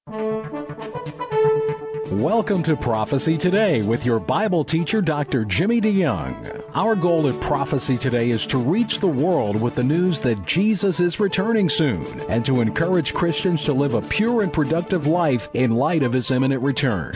Welcome to Prophecy Today with your Bible teacher, Dr. Jimmy DeYoung. Our goal at Prophecy Today is to reach the world with the news that Jesus is returning soon and to encourage Christians to live a pure and productive life in light of his imminent return.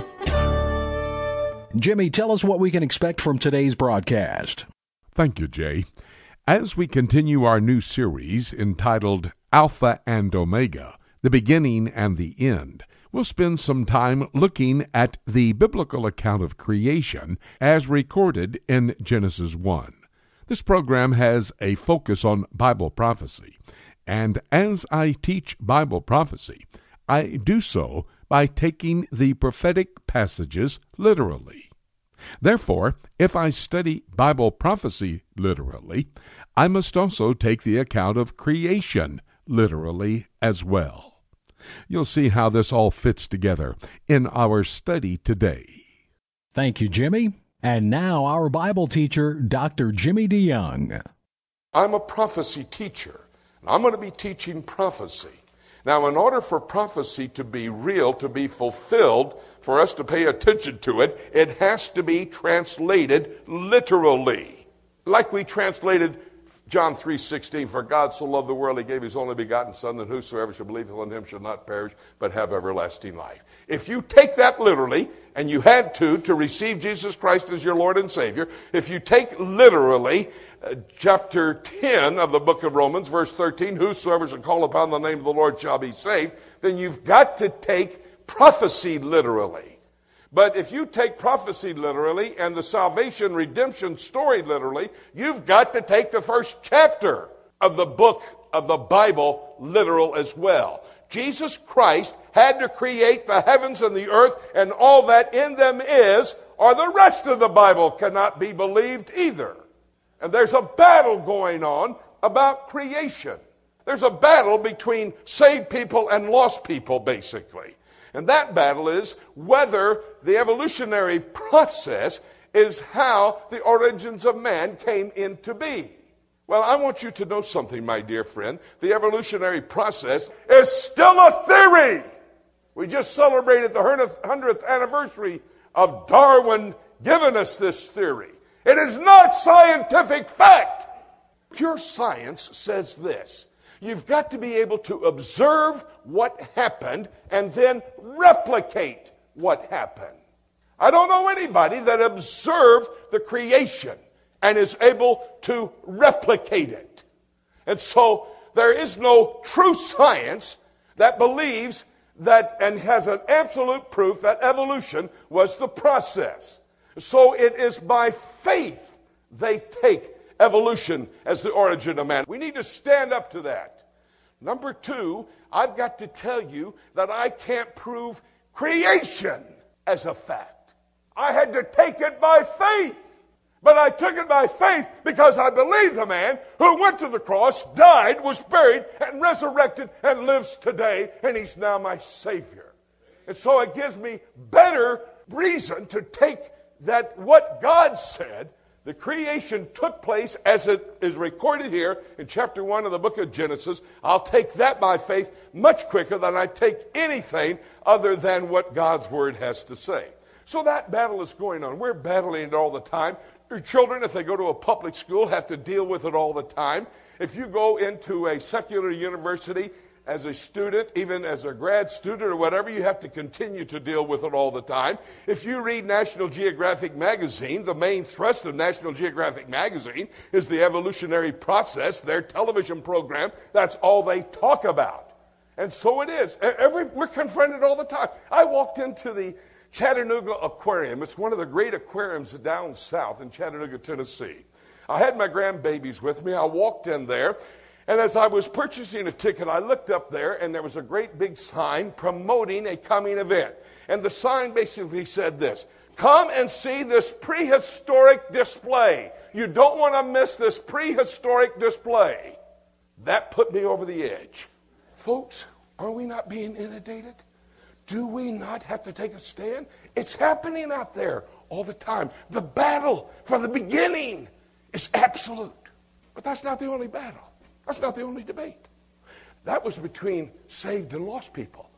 Jimmy, tell us what we can expect from today's broadcast. Thank you, Jay. As we continue our new series entitled Alpha and Omega, the Beginning and the End, we'll spend some time looking at the biblical account of creation as recorded in Genesis 1. This program has a focus on Bible prophecy, and as I teach Bible prophecy, I do so by taking the prophetic passages literally. Therefore, if I study Bible prophecy literally, I must also take the account of creation literally as well. You'll see how this all fits together in our study today. Thank you, Jimmy. And now our Bible teacher, Dr. Jimmy DeYoung. I'm a prophecy teacher. I'm going to be teaching prophecy. Now, in order for prophecy to be real, to be fulfilled, for us to pay attention to it, it has to be translated literally. Like we translated John 3:16, for God so loved the world, he gave his only begotten Son, that whosoever should believe in him should not perish, but have everlasting life. If you take that literally, and you had to receive Jesus Christ as your Lord and Savior, if you take literally chapter 10 of the book of Romans, verse 13, whosoever shall call upon the name of the Lord shall be saved, then you've got to take prophecy literally. But if you take prophecy literally and the salvation redemption story literally, you've got to take the first chapter of the book of the Bible literal as well. Jesus Christ had to create the heavens and the earth and all that in them is, or the rest of the Bible cannot be believed either. And there's a battle going on about creation. There's a battle between saved people and lost people, basically. And that battle is whether the evolutionary process is how the origins of man came into being. Well, I want you to know something, my dear friend. The evolutionary process is still a theory. We just celebrated the 100th anniversary of Darwin giving us this theory. It is not scientific fact. Pure science says this. You've got to be able to observe what happened and then replicate what happened. I don't know anybody that observed the creation and is able to replicate it. And so there is no true science that believes that and has an absolute proof that evolution was the process. So it is by faith they take evolution as the origin of man. We need to stand up to that. Number two, I've got to tell you that I can't prove creation as a fact. I had to take it by faith. But I took it by faith because I believe the man who went to the cross, died, was buried, and resurrected, and lives today, and he's now my Savior. And so it gives me better reason to take that what God said, the creation took place as it is recorded here in chapter 1 of the book of Genesis. I'll take that by faith much quicker than I take anything other than what God's Word has to say. So that battle is going on. We're battling it all the time. Your children, if they go to a public school, have to deal with it all the time. If you go into a secular university as a student, even as a grad student or whatever, you have to continue to deal with it all the time. If you read National Geographic magazine, the main thrust of National Geographic magazine is the evolutionary process, their television program. That's all they talk about. And so it is. We're confronted all the time. I walked into the Chattanooga Aquarium. It's one of the great aquariums down south in Chattanooga, Tennessee. I had my grandbabies with me. I walked in there. And as I was purchasing a ticket, I looked up there, and there was a great big sign promoting a coming event. And the sign basically said this: come and see this prehistoric display. You don't want to miss this prehistoric display. That put me over the edge. Folks, are we not being inundated? Do we not have to take a stand? It's happening out there all the time. The battle for the beginning is absolute. But that's not the only battle. That's not the only debate. That was between saved and lost people.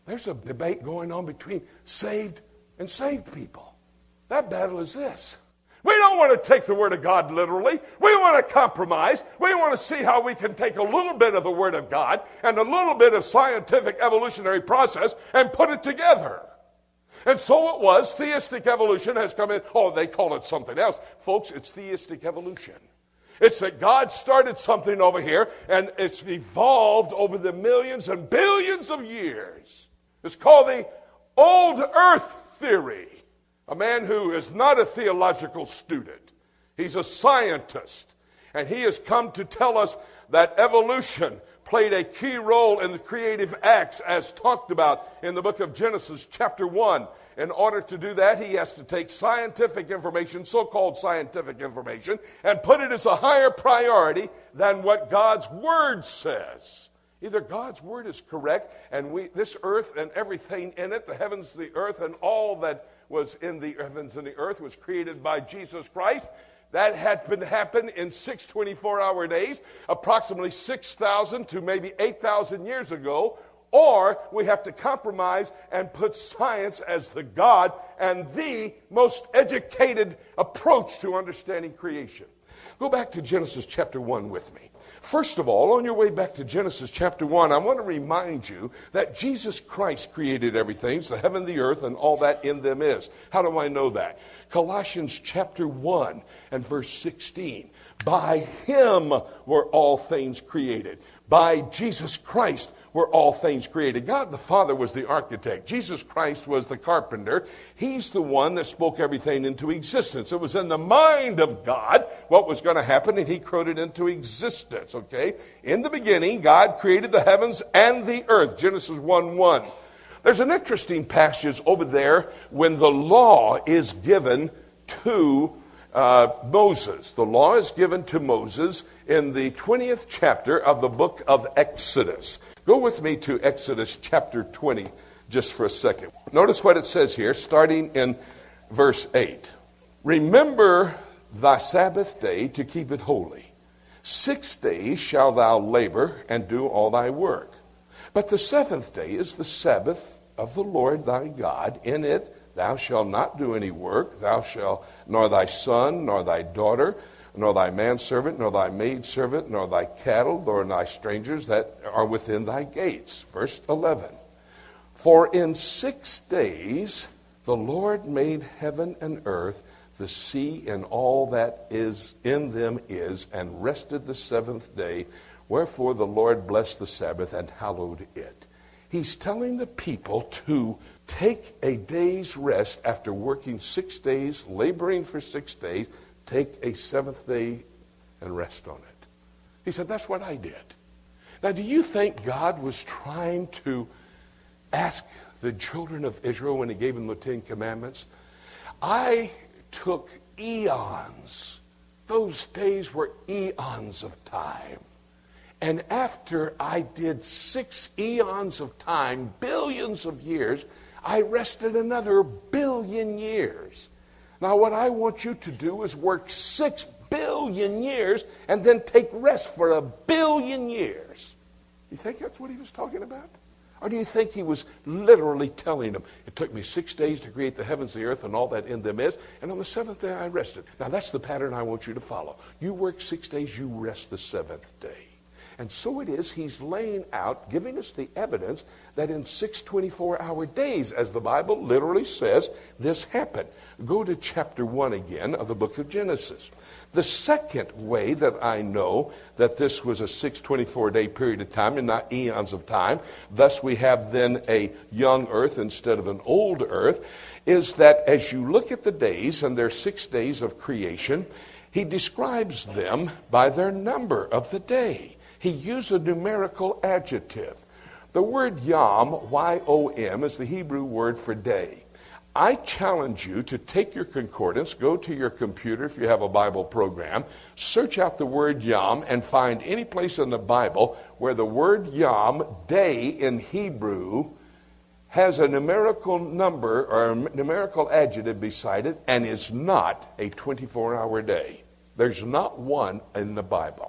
There's a debate going on between saved and saved people. That battle is this. We don't want to take the Word of God literally. We want to compromise. We want to see how we can take a little bit of the Word of God and a little bit of scientific evolutionary process and put it together. And so it was. Theistic evolution has come in. Oh, they call it something else. Folks, it's theistic evolution. It's that God started something over here, and it's evolved over the millions and billions of years. It's called the old earth theory. A man who is not a theological student. He's a scientist. And he has come to tell us that evolution played a key role in the creative acts as talked about in the book of Genesis chapter 1. In order to do that, he has to take scientific information, so-called scientific information, and put it as a higher priority than what God's Word says. Either God's Word is correct, and this earth and everything in it, the heavens, the earth, and all that was in the heavens and the earth was created by Jesus Christ. That had been happened in 6 24-hour days, approximately 6,000 to maybe 8,000 years ago. Or we have to compromise and put science as the God and the most educated approach to understanding creation. Go back to Genesis chapter 1 with me. First of all, on your way back to Genesis chapter 1, I want to remind you that Jesus Christ created everything, the heaven, the earth, and all that in them is. How do I know that? Colossians chapter 1 and verse 16. By him were all things created. By Jesus Christ were all things created. God the Father was the architect. Jesus Christ was the carpenter. He's the one that spoke everything into existence. It was in the mind of God what was going to happen, and he created it into existence, okay? In the beginning, God created the heavens and the earth, Genesis 1:1. There's an interesting passage over there when the law is given to Moses. The law is given to Moses in the 20th chapter of the book of Exodus. Go with me to Exodus chapter 20 just for a second. Notice what it says here, starting in verse 8. Remember thy Sabbath day to keep it holy. 6 days shalt thou labor and do all thy work. But the seventh day is the Sabbath of the Lord thy God. In it thou shalt not do any work, thou shalt, nor thy son, nor thy daughter, nor thy manservant, nor thy maidservant, nor thy cattle, nor thy strangers that are within thy gates. Verse 11. For in 6 days the Lord made heaven and earth, the sea and all that is in them is, and rested the seventh day. Wherefore the Lord blessed the Sabbath and hallowed it. He's telling the people to take a day's rest after working 6 days, laboring for 6 days, take a seventh day and rest on it. He said, that's what I did. Now, do you think God was trying to ask the children of Israel when he gave them the 10 Commandments? I took eons. Those days were eons of time. And after I did 6 eons of time, billions of years, I rested another billion years. Now what I want you to do is work 6 billion years and then take rest for 1 billion years. You think that's what he was talking about? Or do you think he was literally telling them, it took me 6 days to create the heavens, the earth, and all that in them is, and on the seventh day I rested. Now that's the pattern I want you to follow. You work 6 days, you rest the seventh day. And so it is, he's laying out, giving us the evidence that in 6 24-hour days, as the Bible literally says, this happened. Go to chapter 1 again of the book of Genesis. The second way that I know that this was a 6 24-day period of time and not eons of time, thus we have then a young earth instead of an old earth, is that as you look at the days, and there are 6 days of creation, he describes them by their number of the day. He used a numerical adjective. The word yom, Y-O-M, is the Hebrew word for day. I challenge you to take your concordance, go to your computer if you have a Bible program, search out the word yom, and find any place in the Bible where the word yom, day in Hebrew, has a numerical number or a numerical adjective beside it and is not a 24-hour day. There's not one in the Bible.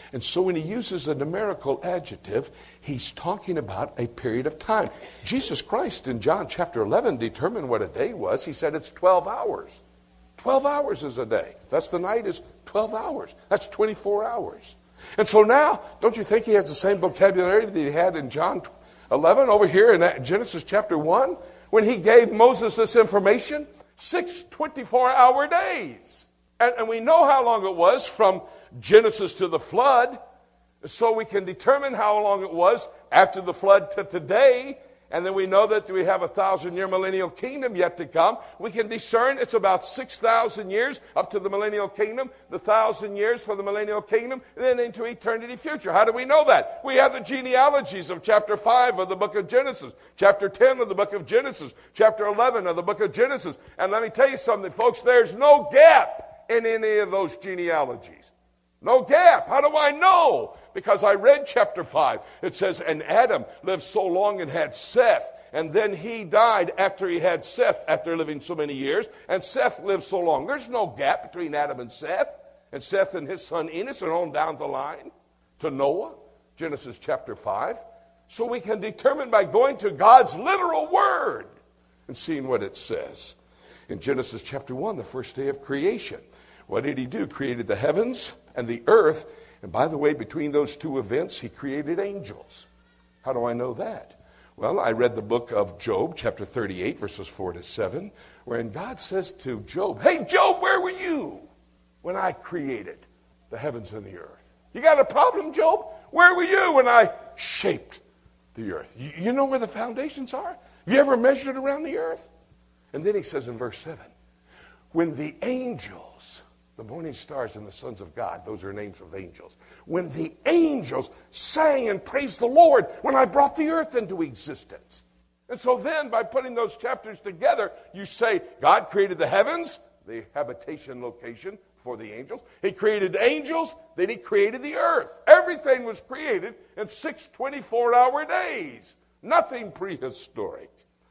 And so when he uses a numerical adjective, he's talking about a period of time. Jesus Christ in John chapter 11 determined what a day was. He said it's 12 hours. 12 hours is a day. That's the night is 12 hours. That's 24 hours. And so now, don't you think he has the same vocabulary that he had in John 11 over here in Genesis chapter 1? When he gave Moses this information, 6 24-hour days. And we know how long it was from Genesis to the flood, so we can determine how long it was after the flood to today. And then we know that we have a 1,000-year millennial kingdom yet to come. We can discern it's about 6,000 years up to the millennial kingdom, the 1,000 years for the millennial kingdom, and then into eternity future. How do we know that? We have the genealogies of chapter 5 of the book of Genesis, chapter 10 of the book of Genesis, chapter 11 of the book of Genesis. And let me tell you something, folks, there's no gap in any of those genealogies. No gap. How do I know? Because I read chapter 5. It says, and Adam lived so long and had Seth. And then he died after he had Seth, after living so many years. And Seth lived so long. There's no gap between Adam and Seth and his son Enos, and on down the line to Noah, Genesis chapter 5. So we can determine by going to God's literal word and seeing what it says. In Genesis chapter 1, the first day of creation, what did he do? Created the heavens and the earth. And by the way, between those two events, he created angels. How do I know that? Well, I read the book of Job, chapter 38, verses 4 to 7, wherein God says to Job, hey, Job, where were you when I created the heavens and the earth? You got a problem, Job? Where were you when I shaped the earth? You know where the foundations are? Have you ever measured around the earth? And then he says in verse 7, when the angels, the morning stars and the sons of God, those are names of angels. When the angels sang and praised the Lord when I brought the earth into existence. And so then by putting those chapters together, you say God created the heavens, the habitation location for the angels. He created angels, then he created the earth. Everything was created in 6 24-hour days. Nothing prehistoric.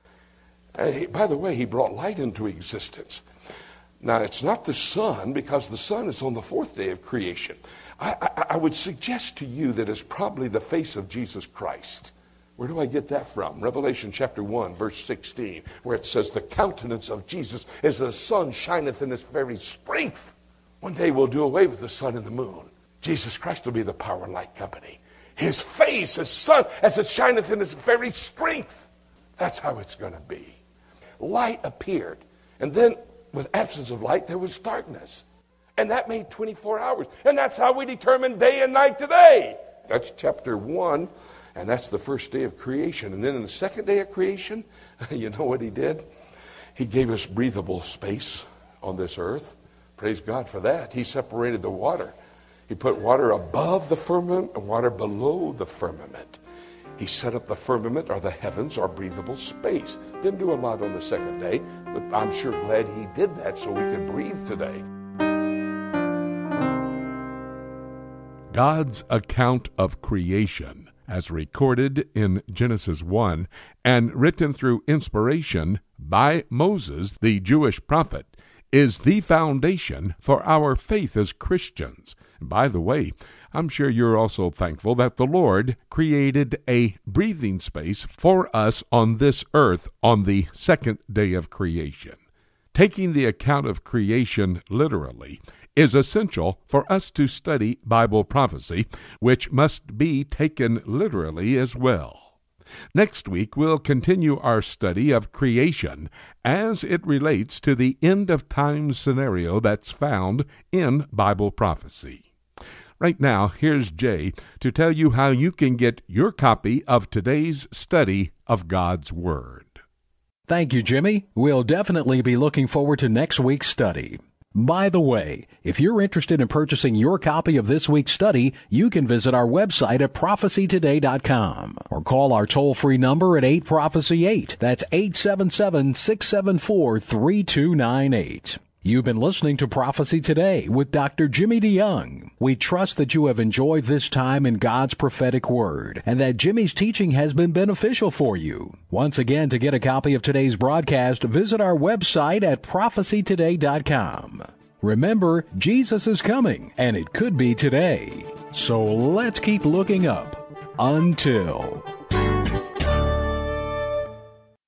And by the way, he brought light into existence. Now, it's not the sun, because the sun is on the 4th day of creation. I would suggest to you that it's probably the face of Jesus Christ. Where do I get that from? Revelation chapter 1, verse 16, where it says, the countenance of Jesus as the sun shineth in its very strength. One day we'll do away with the sun and the moon. Jesus Christ will be the power and light company. His face, his sun, as it shineth in its very strength. That's how it's going to be. Light appeared, and then with absence of light, there was darkness. And that made 24 hours. And that's how we determine day and night today. That's chapter 1, and that's the first day of creation. And then in the second day of creation, you know what he did? He gave us breathable space on this earth. Praise God for that. He separated the water. He put water above the firmament and water below the firmament. He set up the firmament, or the heavens, or breathable space. Didn't do a lot on the second day, but I'm sure glad he did that so we could breathe today. God's account of creation, as recorded in Genesis 1 and written through inspiration by Moses, the Jewish prophet, is the foundation for our faith as Christians. By the way, I'm sure you're also thankful that the Lord created a breathing space for us on this earth on the second day of creation. Taking the account of creation literally is essential for us to study Bible prophecy, which must be taken literally as well. Next week, we'll continue our study of creation as it relates to the end-of-time scenario that's found in Bible prophecy. Right now, here's Jay to tell you how you can get your copy of today's study of God's Word. Thank you, Jimmy. We'll definitely be looking forward to next week's study. By the way, if you're interested in purchasing your copy of this week's study, you can visit our website at prophecytoday.com or call our toll-free number at 8-PROPHECY-8. That's 877-674-3298. You've been listening to Prophecy Today with Dr. Jimmy DeYoung. We trust that you have enjoyed this time in God's prophetic word and that Jimmy's teaching has been beneficial for you. Once again, to get a copy of today's broadcast, visit our website at prophecytoday.com. Remember, Jesus is coming, and it could be today. So let's keep looking up. Until...